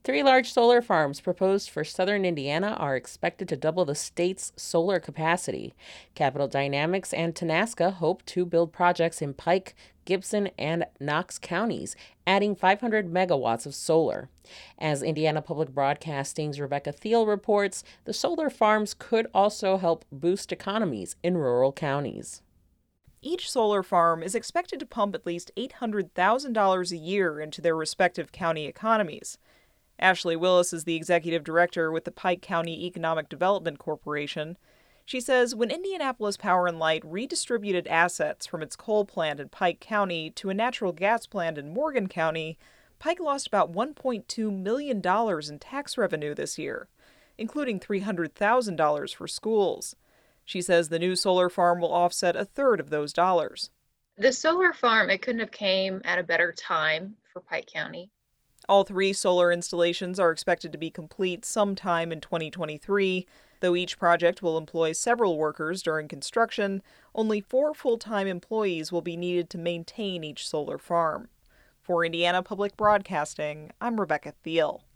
Three large solar farms proposed for southern Indiana are expected to double the state's solar capacity. Capital Dynamics and Tenaska hope to build projects in Pike, Gibson, and Knox counties, adding 500 megawatts of solar. As Indiana Public Broadcasting's Rebecca Thiel reports, the solar farms could also help boost economies in rural counties. Each solar farm is expected to pump at least $800,000 a year into their respective county economies. Ashley Willis is the executive director with the Pike County Economic Development Corporation. She says when Indianapolis Power and Light redistributed assets from its coal plant in Pike County to a natural gas plant in Morgan County, Pike lost about $1.2 million in tax revenue this year, including $300,000 for schools. She says the new solar farm will offset a third of those dollars. The solar farm, it couldn't have came at a better time for Pike County. All three solar installations are expected to be complete sometime in 2023. Though each project will employ several workers during construction, only 4 full-time employees will be needed to maintain each solar farm. For Indiana Public Broadcasting, I'm Rebecca Thiel.